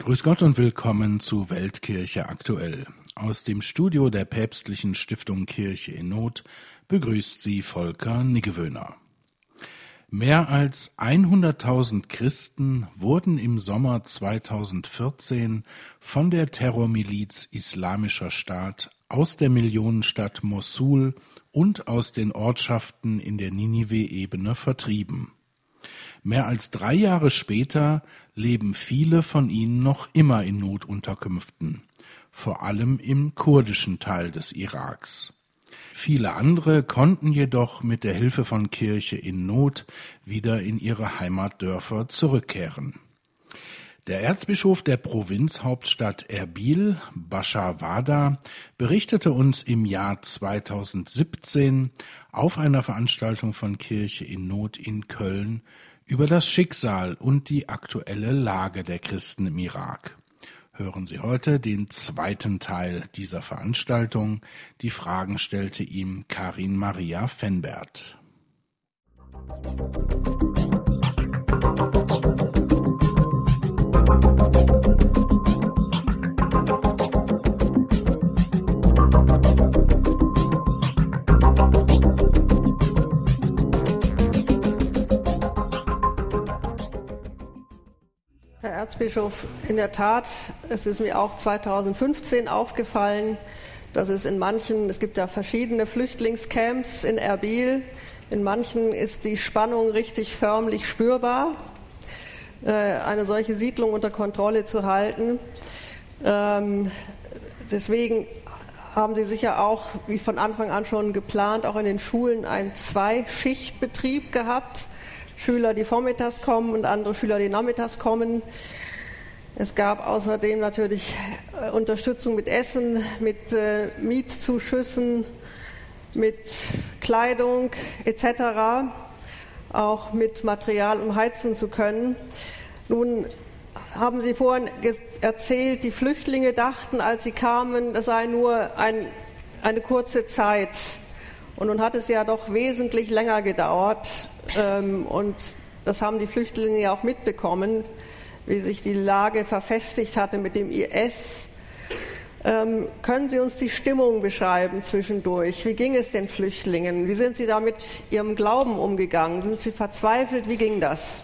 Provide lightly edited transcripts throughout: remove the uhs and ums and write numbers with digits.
Grüß Gott und willkommen zu Weltkirche aktuell. Aus dem Studio der Päpstlichen Stiftung Kirche in Not begrüßt Sie Volker Niggewöhner. Mehr als 100.000 Christen wurden im Sommer 2014 von der Terrormiliz Islamischer Staat aus der Millionenstadt Mossul und aus den Ortschaften in der Ninive-Ebene vertrieben. Mehr als 3 Jahre später leben viele von ihnen noch immer in Notunterkünften, vor allem im kurdischen Teil des Iraks. Viele andere konnten jedoch mit der Hilfe von Kirche in Not wieder in ihre Heimatdörfer zurückkehren. Der Erzbischof der Provinzhauptstadt Erbil, Bashar Wada, berichtete uns im Jahr 2017 auf einer Veranstaltung von Kirche in Not in Köln über das Schicksal und die aktuelle Lage der Christen im Irak. Hören Sie heute den zweiten Teil dieser Veranstaltung. Die Fragen stellte ihm Karin Maria Fenbert. Herr Erzbischof, in der Tat, es ist mir auch 2015 aufgefallen, dass es gibt ja verschiedene Flüchtlingscamps in Erbil, in manchen ist die Spannung richtig förmlich spürbar, eine solche Siedlung unter Kontrolle zu halten. Deswegen haben Sie sicher auch, wie von Anfang an schon geplant, auch in den Schulen einen 2-Schichtbetrieb gehabt. Schüler, die vormittags kommen und andere Schüler, die nachmittags kommen. Es gab außerdem natürlich Unterstützung mit Essen, mit Mietzuschüssen, mit Kleidung etc., auch mit Material, um heizen zu können. Nun haben Sie vorhin erzählt, die Flüchtlinge dachten, als sie kamen, das sei nur eine kurze Zeit. Und nun hat es ja doch wesentlich länger gedauert. Und das haben die Flüchtlinge ja auch mitbekommen, wie sich die Lage verfestigt hatte mit dem IS. Können Sie uns die Stimmung beschreiben zwischendurch? Wie ging es den Flüchtlingen? Wie sind sie da mit ihrem Glauben umgegangen? Sind sie verzweifelt? Wie ging das?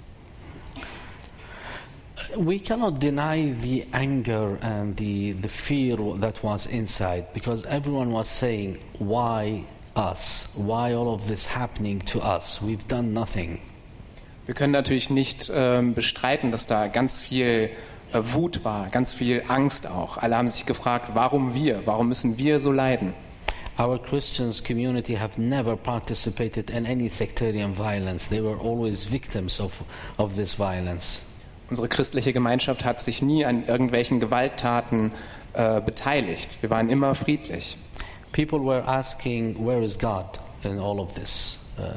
We cannot deny the anger and the fear that was inside, because everyone was saying, why us? Why all of this happening to us? We've done nothing. Wir können natürlich nicht bestreiten, dass da ganz viel Wut war, ganz viel Angst auch. Alle haben sich gefragt, warum wir? Warum müssen wir so leiden? Our Christian community have never participated in any sectarian violence. They were always victims of this violence. Unsere christliche Gemeinschaft hat sich nie an irgendwelchen Gewalttaten beteiligt. Wir waren immer friedlich. People were asking, where is God in all of this?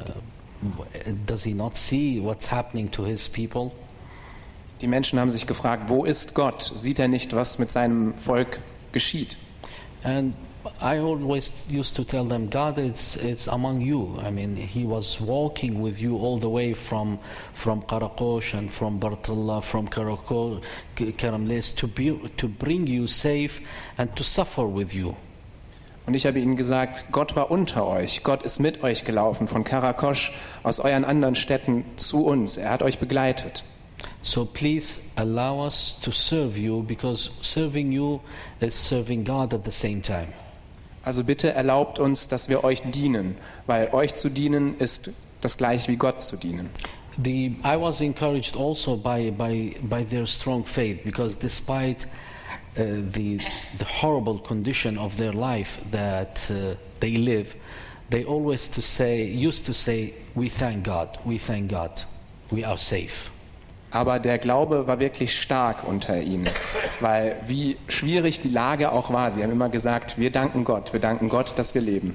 Does he not see what's happening to his people? Die Menschen haben sich gefragt, wo ist Gott? Sieht er nicht, was mit seinem Volk geschieht? And I always used to tell them, God it's among you. I mean, he was walking with you all the way from Karakosh and from Bartella, from Karamles to bring you safe and to suffer with you. Und ich habe ihnen gesagt, Gott war unter euch, Gott ist mit euch gelaufen, von Karakosch aus euren anderen Städten zu uns. Er hat euch begleitet. So please allow us to serve you, because serving you is serving God at the same time. Also bitte erlaubt uns, dass wir euch dienen, weil euch zu dienen ist das gleiche wie Gott zu dienen. I was encouraged also by their strong faith, because despite the horrible condition of their life that they live, they always used to say, we thank God, we are safe. Aber der Glaube war wirklich stark unter ihnen, weil wie schwierig die Lage auch war. Sie haben immer gesagt, wir danken Gott, dass wir leben.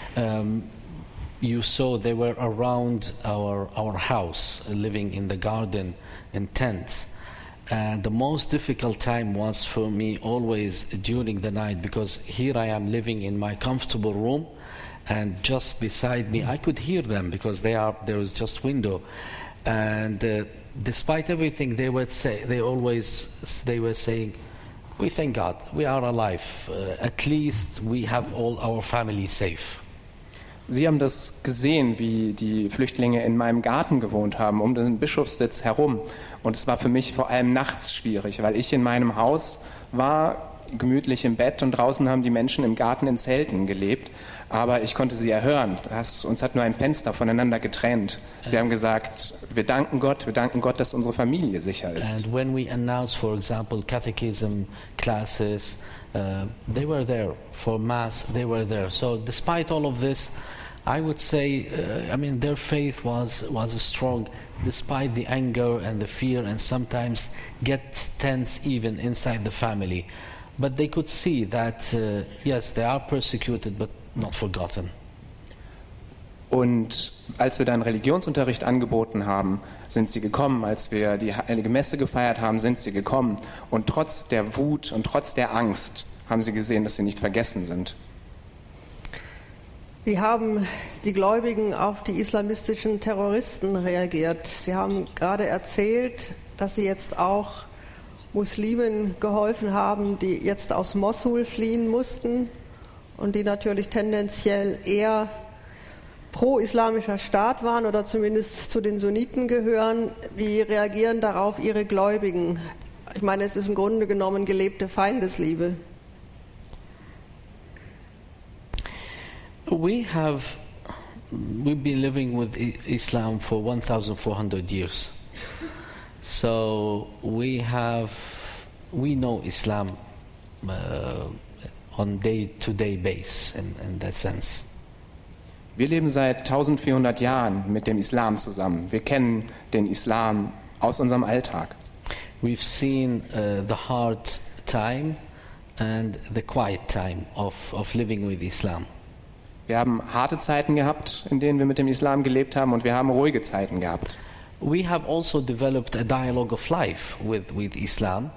You saw they were around our house, living in the garden in tents. The most difficult time was for me always during the night, because here I am living in my comfortable room, and just beside me I could hear them because there was just window. And despite everything, they were saying, "We thank God, we are alive. At least we have all our family safe." Sie haben das gesehen, wie die Flüchtlinge in meinem Garten gewohnt haben, um den Bischofssitz herum. Und es war für mich vor allem nachts schwierig, weil ich in meinem Haus war, gemütlich im Bett, und draußen haben die Menschen im Garten in Zelten gelebt. Aber ich konnte sie erhören. Uns hat nur ein Fenster voneinander getrennt. Sie haben gesagt, wir danken Gott, dass unsere Familie sicher ist. And when we announce, for example, catechism classes, they were there. For Mass, they were there. So despite all of this, I would say, their faith was strong, despite the anger and the fear, and sometimes gets tense even inside the family. But they could see that, yes, they are persecuted, but not forgotten. Und als wir dann Religionsunterricht angeboten haben, sind sie gekommen. Als wir die Heilige Messe gefeiert haben, sind sie gekommen. Und trotz der Wut und trotz der Angst haben sie gesehen, dass sie nicht vergessen sind. Wie haben die Gläubigen auf die islamistischen Terroristen reagiert? Sie haben gerade erzählt, dass sie jetzt auch Muslimen geholfen haben, die jetzt aus Mossul fliehen mussten und die natürlich tendenziell eher pro-islamischer Staat waren oder zumindest zu den Sunniten gehören. Wie reagieren darauf Ihre Gläubigen? Ich meine, es ist im Grunde genommen gelebte Feindesliebe. We've been living with Islam for 1,400 years. So we know Islam on day-to-day base in that sense. Wir leben seit 1400 Jahren mit dem Islam zusammen. Wir kennen den Islam aus unserem Alltag. We've seen the hard time and the quiet time of living with Islam. Wir haben harte Zeiten gehabt, in denen wir mit dem Islam gelebt haben, und wir haben ruhige Zeiten gehabt. We have also developed a dialogue of life with Islam.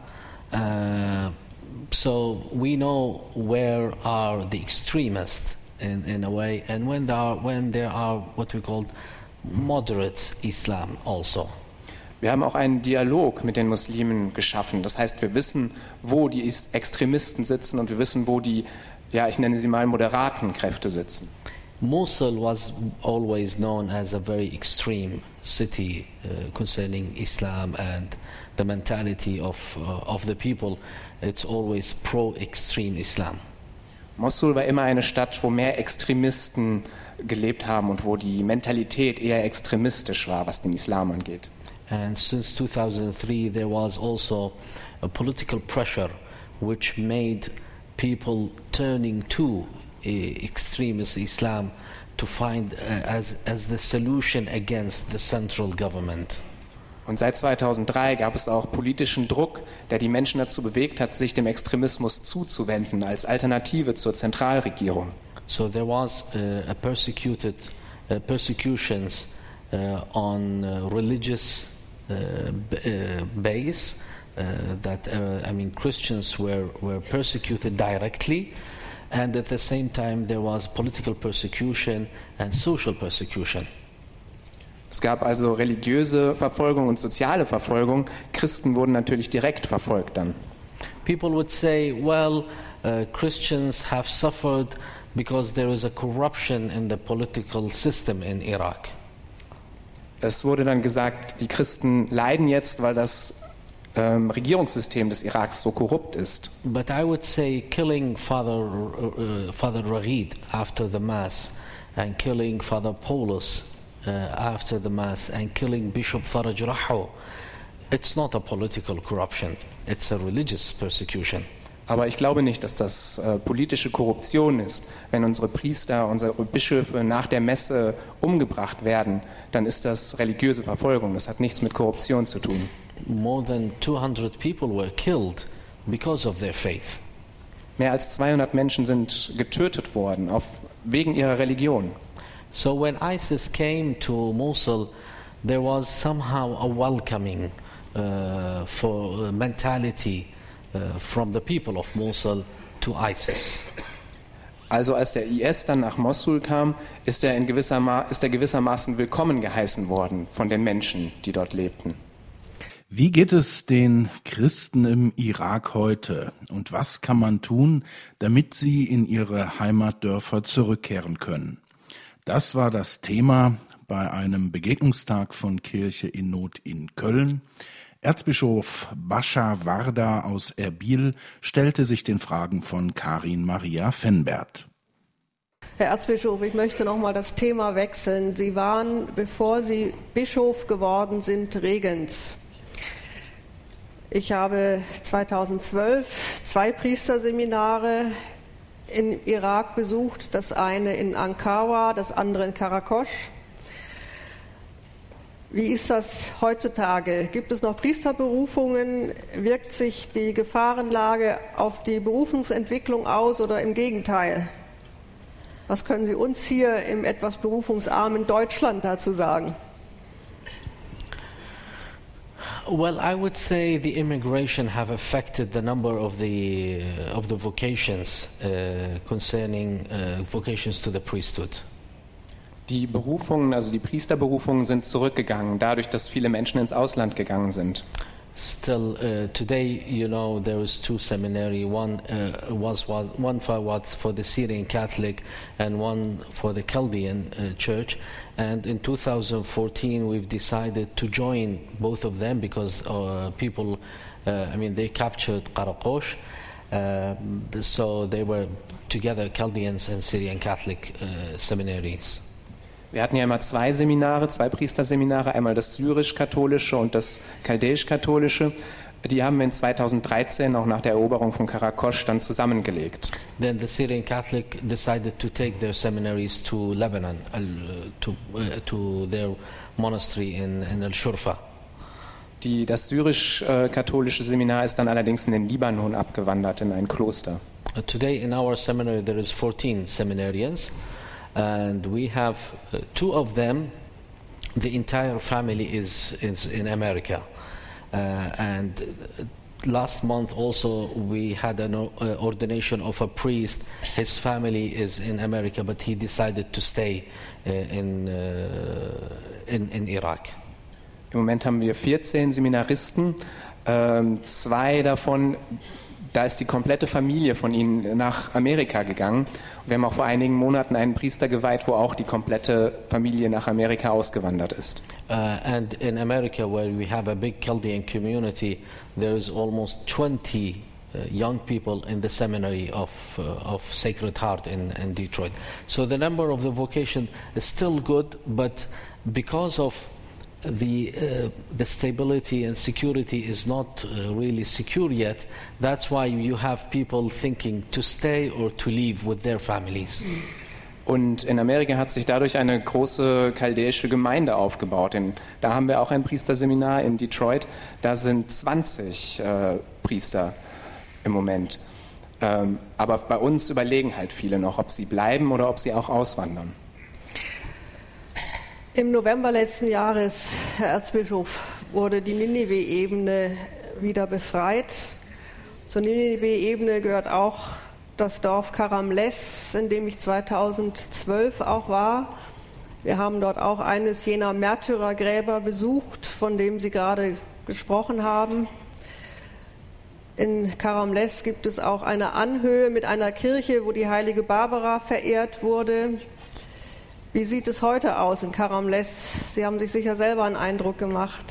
So we know where are the extremists in a way, and when there are what we call moderate Islam also. Wir haben auch einen Dialog mit den Muslimen geschaffen. Das heißt, wir wissen, wo die Extremisten sitzen, und wir wissen, wo die, ich nenne sie mal, moderaten Kräfte sitzen. Mosul was always known as a very extreme city concerning Islam and the mentality of the people. It's always pro-extreme Islam. Mosul war immer eine Stadt, wo mehr Extremisten gelebt haben und wo die Mentalität eher extremistisch war, was den Islam angeht. And since 2003 there was also a political pressure which made people turning to extremist Islam to find as the solution against the central government. Und seit 2003 gab es auch politischen Druck, der die Menschen dazu bewegt hat, sich dem Extremismus zuzuwenden als Alternative zur Zentralregierung. So there was persecutions on religious base. Christians were persecuted directly, and at the same time there was political persecution and social persecution. Es gab also religiöse Verfolgung und soziale Verfolgung. Christen wurden natürlich direkt verfolgt dann. People would say, well, Christians have suffered because there is a corruption in the political system in Iraq. Es wurde dann gesagt, die Christen leiden jetzt, weil das Regierungssystem des Iraks so korrupt ist. But I would say killing Father Raghid after the Mass and killing Father Paulus after the Mass and killing Bishop Faraj Raho, it's not a political corruption, it's a religious persecution. Aber ich glaube nicht, dass das politische Korruption ist. Wenn unsere Priester, unsere Bischöfe nach der Messe umgebracht werden, dann ist das religiöse Verfolgung. Das hat nichts mit Korruption zu tun. More than 200 people were killed because of their faith. Mehr als 200 Menschen sind getötet worden wegen ihrer Religion. So when ISIS came to Mosul, there was somehow a welcoming for mentality from the people of Mosul to ISIS. Also als der IS dann nach Mossul kam, ist er gewissermaßen willkommen geheißen worden von den Menschen, die dort lebten. Wie geht es den Christen im Irak heute und was kann man tun, damit sie in ihre Heimatdörfer zurückkehren können? Das war das Thema bei einem Begegnungstag von Kirche in Not in Köln. Erzbischof Bascha Warda aus Erbil stellte sich den Fragen von Karin Maria Fenbert. Herr Erzbischof, ich möchte noch mal das Thema wechseln. Sie waren, bevor Sie Bischof geworden sind, Regens. Ich habe 2012 2 Priesterseminare im Irak besucht, das eine in Ankara, das andere in Karakosch. Wie ist das heutzutage? Gibt es noch Priesterberufungen? Wirkt sich die Gefahrenlage auf die Berufungsentwicklung aus oder im Gegenteil? Was können Sie uns hier im etwas berufungsarmen Deutschland dazu sagen? Well, I would say the immigration have affected the number of the vocations concerning vocations to the priesthood. Die Berufungen, also die Priesterberufungen sind zurückgegangen, dadurch, dass viele Menschen ins Ausland gegangen sind. Still, today, you know, there is 2 seminary. One was for the Syrian Catholic and one for the Chaldean Church. And in 2014, we've decided to join both of them because people, they captured Karakosh. So they were together, Chaldeans and Syrian Catholic seminaries. Wir hatten ja immer 2 Seminare, 2 Priesterseminare, einmal das syrisch-katholische und das chaldäisch-katholische. Die haben wir in 2013 auch nach der Eroberung von Karakosch dann zusammengelegt. Then the Syrian Catholic decided to take their seminaries to Lebanon, to their monastery in Al-Shurfa. Das syrisch-katholische Seminar ist dann allerdings in den Libanon abgewandert, in ein Kloster. Today in our seminary there is 14 seminarians. And we have 2 of them, the entire family is in America. And last month also we had an ordination of a priest. His family is in America, but he decided to stay in Iraq. Im Moment haben wir 14 Seminaristen, 2 davon, da ist die komplette Familie von ihnen nach Amerika gegangen. Wir haben auch vor einigen Monaten einen Priester geweiht, wo auch die komplette Familie nach Amerika ausgewandert ist. And in America, where we have a big Chaldean community, there is almost 20 young people in the seminary of Sacred Heart in Detroit. So the number of the vocation is still good, but because of the stability and security is not really secure yet. That's why you have people thinking to stay or to leave with their families. Und in Amerika hat sich dadurch eine große chaldäische Gemeinde aufgebaut. Da haben wir auch ein Priesterseminar in Detroit. Da sind 20 Priester im Moment. Aber bei uns überlegen halt viele noch, ob sie bleiben oder ob sie auch auswandern. Im November letzten Jahres, Herr Erzbischof, wurde die Ninive-Ebene wieder befreit. Zur Ninive-Ebene gehört auch das Dorf Karamles, in dem ich 2012 auch war. Wir haben dort auch eines jener Märtyrergräber besucht, von dem Sie gerade gesprochen haben. In Karamles gibt es auch eine Anhöhe mit einer Kirche, wo die heilige Barbara verehrt wurde. Wie sieht es heute aus in Karamles? Sie haben sich sicher selber einen Eindruck gemacht.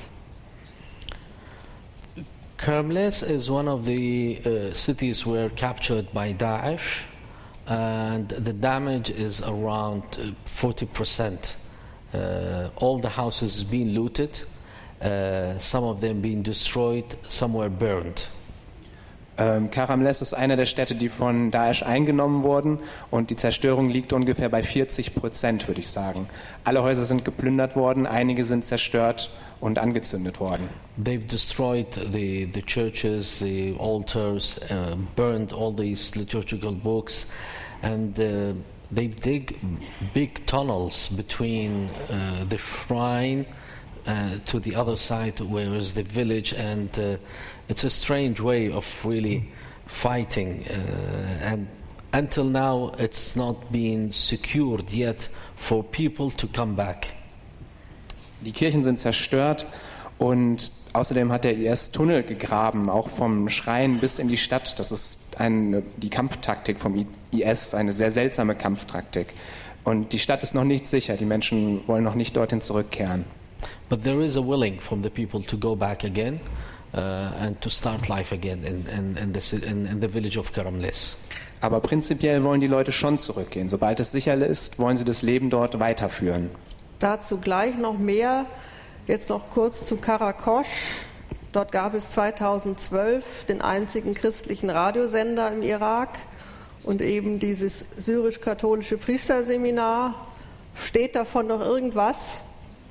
Karamles is one of the cities were captured by Daesh, and the damage is around 40%. All the houses being looted, some of them being destroyed, some were burned. Karamles ist eine der Städte, die von Daesh eingenommen wurden und die Zerstörung liegt ungefähr bei 40%, würde ich sagen. Alle Häuser sind geplündert worden, einige sind zerstört und angezündet worden. They've destroyed the churches, the altars, burned all these liturgical books, and they dig big tunnels between the shrine to the other side where is the village, and it's a strange way of really fighting, and until now it's not been secured yet for people to come back. Die Kirchen sind zerstört und außerdem hat der IS Tunnel gegraben, auch vom Schrein bis in die Stadt. Das ist die Kampftaktik vom IS, eine sehr seltsame Kampftaktik. Und die Stadt ist noch nicht sicher, die Menschen wollen noch nicht dorthin zurückkehren. But there is a willing from the people to go back again and to start life again in the village of Karamlis. Aber prinzipiell wollen die Leute schon zurückgehen. Sobald es sicher ist, wollen sie das Leben dort weiterführen. Dazu gleich noch mehr. Jetzt noch kurz zu Karakosch. Dort gab es 2012 den einzigen christlichen Radiosender im Irak und eben dieses syrisch-katholische Priesterseminar. Steht davon noch irgendwas?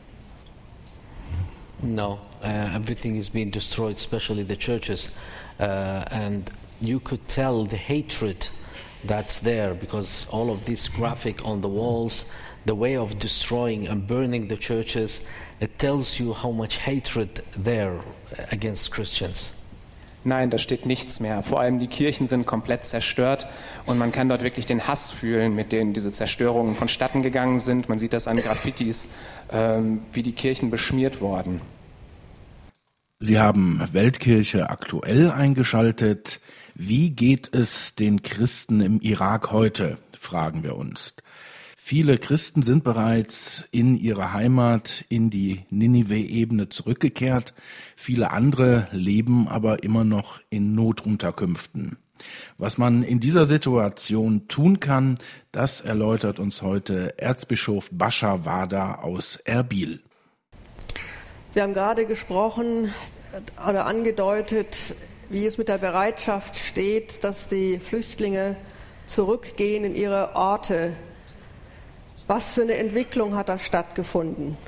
No, everything is being destroyed, especially the churches. And you could tell the hatred that's there because all of this graphic on the walls, the way of destroying and burning the churches, it tells you how much hatred there against Christians. Nein, da steht nichts mehr. Vor allem die Kirchen sind komplett zerstört und man kann dort wirklich den Hass fühlen, mit denen diese Zerstörungen vonstatten gegangen sind. Man sieht das an Graffitis, wie die Kirchen beschmiert wurden. Sie haben Weltkirche aktuell eingeschaltet. Wie geht es den Christen im Irak heute, fragen wir uns. Viele Christen sind bereits in ihre Heimat, in die Ninive-Ebene zurückgekehrt. Viele andere leben aber immer noch in Notunterkünften. Was man in dieser Situation tun kann, das erläutert uns heute Erzbischof Bashar Wada aus Erbil. Sie haben gerade gesprochen oder angedeutet, wie es mit der Bereitschaft steht, dass die Flüchtlinge zurückgehen in ihre Orte. Was für eine Entwicklung hat da stattgefunden?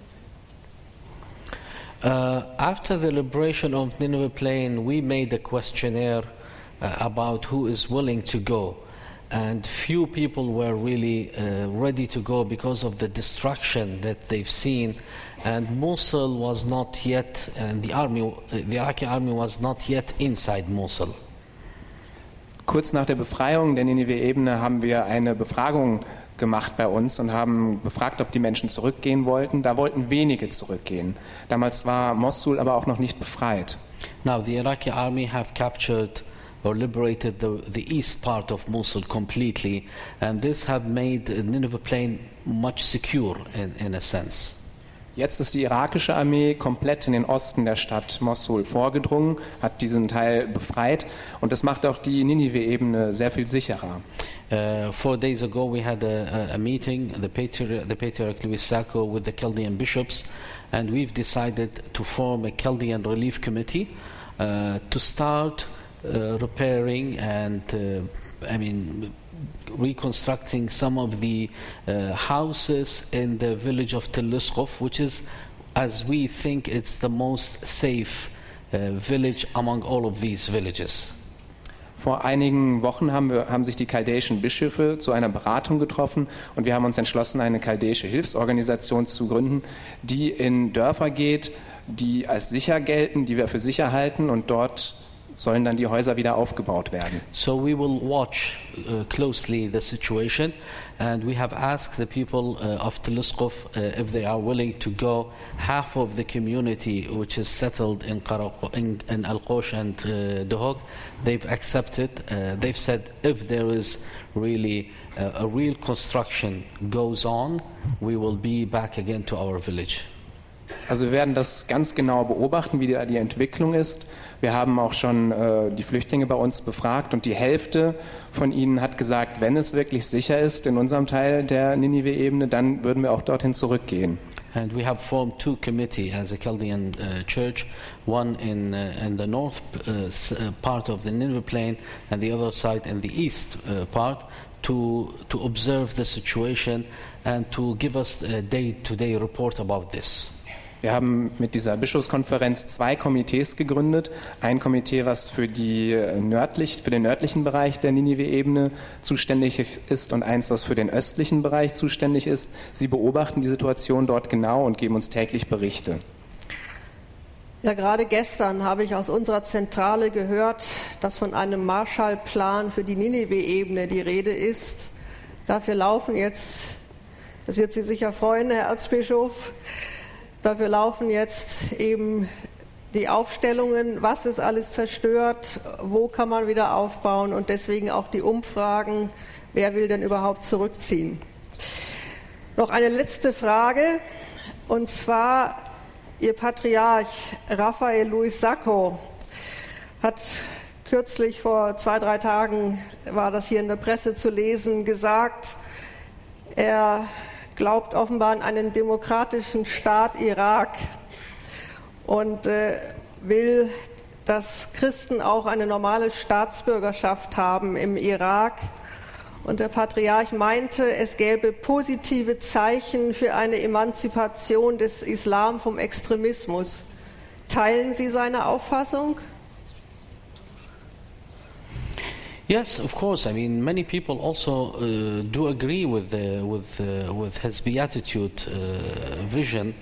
After the liberation of Nineveh Plain, we made a questionnaire about who is willing to go. And few people were really ready to go because of the destruction that they've seen. And Mosul was not yet, and the Iraqi army was not yet inside Mosul. Kurz nach der Befreiung der Ninive-Ebene haben wir eine Befragung gemacht bei uns und haben befragt, ob die Menschen zurückgehen wollten. Da wollten wenige zurückgehen. Damals war Mosul aber auch noch nicht befreit. Now the Iraqi army have captured or liberated the east part of Mosul completely, and this have made Nineveh Plain much secure in a sense. Jetzt ist die irakische Armee komplett in den Osten der Stadt Mosul vorgedrungen, hat diesen Teil befreit und das macht auch die Ninive-Ebene sehr viel sicherer. 4 days ago we had a meeting, the Patriarch Louis Sacco with the Chaldean bishops, and we've decided to form a Chaldean relief committee to start repairing and reconstructing some of the houses in the village of Tel Luskov, which is, as we think, it's the most safe village among all of these villages. Vor einigen Wochen haben sich die chaldäischen Bischöfe zu einer Beratung getroffen und wir haben uns entschlossen, eine chaldäische Hilfsorganisation zu gründen, die in Dörfer geht, die als sicher gelten, die wir für sicher halten und dort sollen dann die Häuser wieder aufgebaut werden. So we will watch closely the situation, and we have asked the people of Tel Luskov if they are willing to go. Half of the community, which is settled in Al-Qosh and Duhok, they've accepted. They've said if there is really a real construction goes on, we will be back again to our village. Also wir werden das ganz genau beobachten, wie die Entwicklung ist. Wir haben auch schon die Flüchtlinge bei uns befragt und die Hälfte von ihnen hat gesagt, wenn es wirklich sicher ist in unserem Teil der Ninive-Ebene, dann würden wir auch dorthin zurückgehen. And we have formed two committees as a Chaldean church, one in the north part of the Nineveh Plain and the other side in the east part, to observe the situation and to give us a day-to-day report about this. Wir haben mit dieser Bischofskonferenz 2 Komitees gegründet. Ein Komitee, was für den nördlichen Bereich der Ninive-Ebene zuständig ist und eins, was für den östlichen Bereich zuständig ist. Sie beobachten die Situation dort genau und geben uns täglich Berichte. Ja, gerade gestern habe ich aus unserer Zentrale gehört, dass von einem Marshallplan für die Ninive-Ebene die Rede ist. Dafür laufen jetzt, das wird Sie sicher freuen, Herr Erzbischof, dafür laufen jetzt eben die Aufstellungen, was ist alles zerstört, wo kann man wieder aufbauen und deswegen auch die Umfragen, wer will denn überhaupt zurückziehen. Noch eine letzte Frage, und zwar Ihr Patriarch Raphael Luis Sacco hat kürzlich vor 2-3 Tagen, war das hier in der Presse zu lesen, gesagt, er glaubt offenbar an einen demokratischen Staat Irak und will, dass Christen auch eine normale Staatsbürgerschaft haben im Irak. Und der Patriarch meinte, es gäbe positive Zeichen für eine Emanzipation des Islam vom Extremismus. Teilen Sie seine Auffassung? Yes, of course. I mean, many people also do agree with his beatitude vision,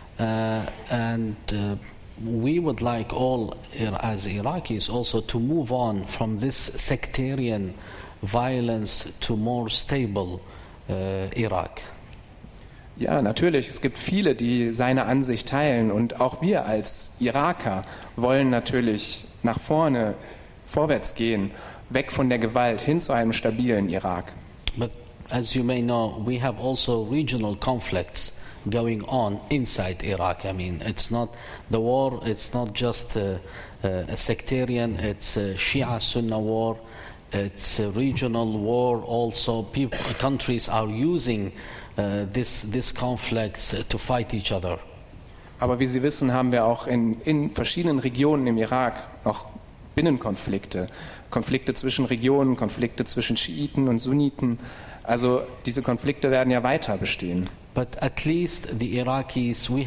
and we would like all, as Iraqis, also to move on from this sectarian violence to more stable Iraq. Ja, natürlich. Es gibt viele, die seine Ansicht teilen. Und auch wir als Iraker wollen natürlich nach vorne, vorwärts gehen, weg von der Gewalt hin zu einem stabilen Irak. But as you may know, we have also regional conflicts going on inside Iraq. I mean, it's not the war, it's not just a sectarian, it's a Shia-Sunna war. It's a regional war also. Countries are using this conflicts to fight each other. Aber wie Sie wissen, haben wir auch in verschiedenen Regionen im Irak noch Binnenkonflikte. Konflikte zwischen Regionen, Konflikte zwischen Schiiten und Sunniten. Also diese Konflikte werden ja weiter bestehen. But at least the Iraqis, we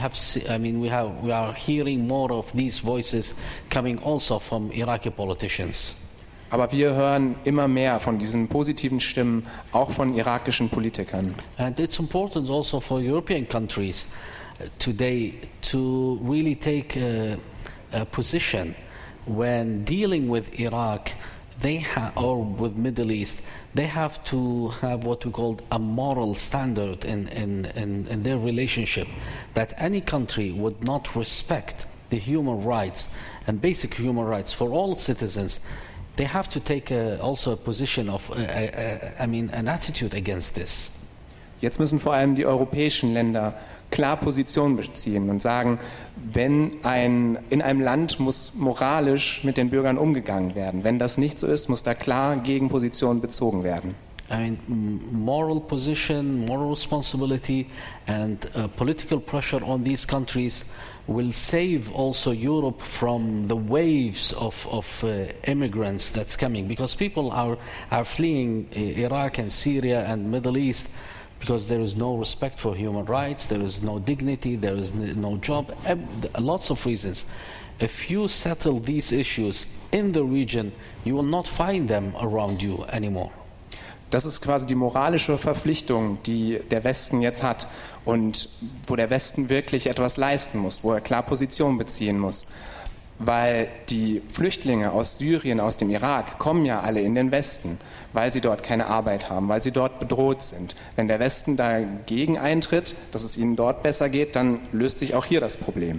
are hearing more of these voices coming also from Iraqi politicians. Aber wir hören immer mehr von diesen positiven Stimmen, auch von irakischen Politikern. And it's important also for European countries today to really take a position when dealing with Iraq, or with Middle East. They have to have what we call a moral standard in their relationship, that any country would not respect the human rights and basic human rights for all citizens. They have to take also a position of, an attitude against this. Jetzt müssen vor allem die europäischen Länder klar Position beziehen und sagen, in einem Land muss moralisch mit den Bürgern umgegangen werden. Wenn das nicht so ist, muss da klar Gegenposition bezogen werden. I mean, moral position, moral responsibility and political pressure on these countries will save also Europe from the waves of immigrants that's coming, because people are fleeing Iraq and Syria and Middle East because there is no respect for human rights, there is no dignity, there is no job, lots of reasons. If you settle these issues in the region, you will not find them around you anymore. Das ist quasi die moralische Verpflichtung, die der Westen jetzt hat und wo der Westen wirklich etwas leisten muss, wo er klar Position beziehen muss. Weil die Flüchtlinge aus Syrien, aus dem Irak, kommen ja alle in den Westen, weil sie dort keine Arbeit haben, weil sie dort bedroht sind. Wenn der Westen dagegen eintritt, dass es ihnen dort besser geht, dann löst sich auch hier das Problem.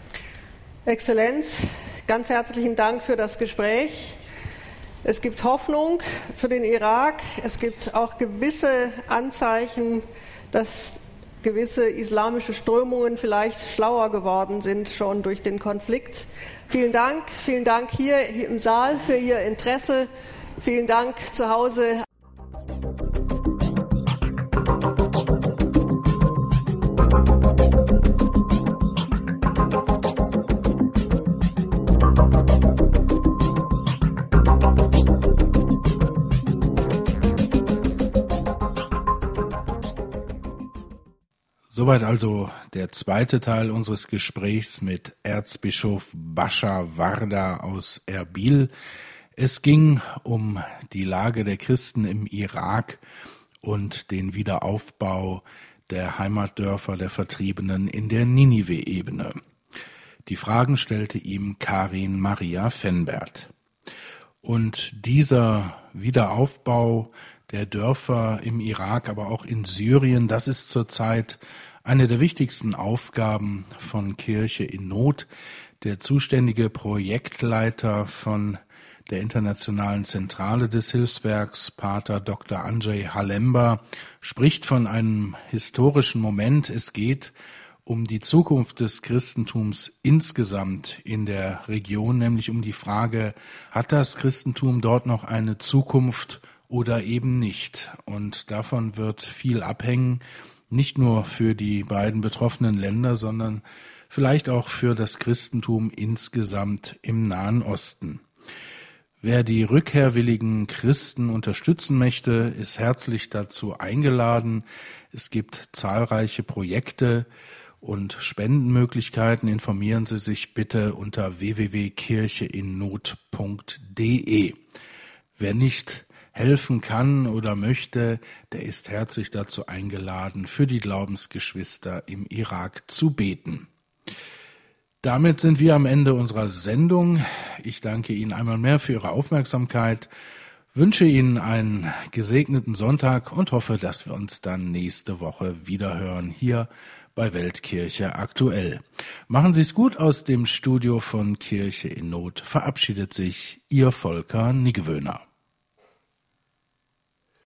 Exzellenz, ganz herzlichen Dank für das Gespräch. Es gibt Hoffnung für den Irak. Es gibt auch gewisse Anzeichen, dass gewisse islamische Strömungen vielleicht schlauer geworden sind schon durch den Konflikt. Vielen Dank hier im Saal für Ihr Interesse. Vielen Dank zu Hause. Soweit also der zweite Teil unseres Gesprächs mit Erzbischof Bascha Warda aus Erbil. Es ging um die Lage der Christen im Irak und den Wiederaufbau der Heimatdörfer der Vertriebenen in der Ninive-Ebene. Die Fragen stellte ihm Karin Maria Fenbert. Und dieser Wiederaufbau der Dörfer im Irak, aber auch in Syrien, das ist zurzeit eine der wichtigsten Aufgaben von Kirche in Not. Der zuständige Projektleiter von der Internationalen Zentrale des Hilfswerks, Pater Dr. Andrzej Halemba, spricht von einem historischen Moment. Es geht um die Zukunft des Christentums insgesamt in der Region, nämlich um die Frage, hat das Christentum dort noch eine Zukunft oder eben nicht? Und davon wird viel abhängen, nicht nur für die beiden betroffenen Länder, sondern vielleicht auch für das Christentum insgesamt im Nahen Osten. Wer die rückkehrwilligen Christen unterstützen möchte, ist herzlich dazu eingeladen. Es gibt zahlreiche Projekte und Spendenmöglichkeiten. Informieren Sie sich bitte unter www.kircheinnot.de. Wer nicht helfen kann oder möchte, der ist herzlich dazu eingeladen, für die Glaubensgeschwister im Irak zu beten. Damit sind wir am Ende unserer Sendung. Ich danke Ihnen einmal mehr für Ihre Aufmerksamkeit, wünsche Ihnen einen gesegneten Sonntag und hoffe, dass wir uns dann nächste Woche wiederhören hier bei Weltkirche aktuell. Machen Sie es gut. Aus dem Studio von Kirche in Not verabschiedet sich Ihr Volker Niggewöhner.